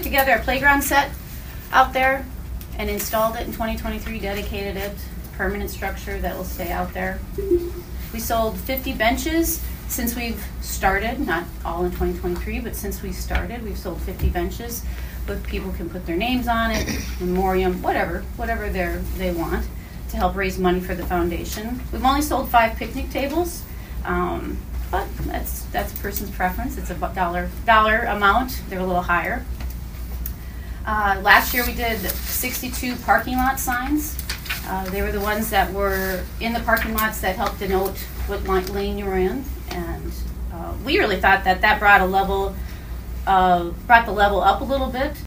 together a playground set out there and installed it in 2023, dedicated it, permanent structure that will stay out there. We sold 50 benches since we've started, not all in 2023, but since we started, we've sold 50 benches. But people can put their names on it, memoriam, whatever they want to help raise money for the foundation. We've only sold 5 picnic tables, but that's a person's preference. It's a dollar amount. They're a little higher. Last year we did 62 parking lot signs. They were the ones that were in the parking lots that helped denote what lane you were in, and we really thought that brought the level up a little bit.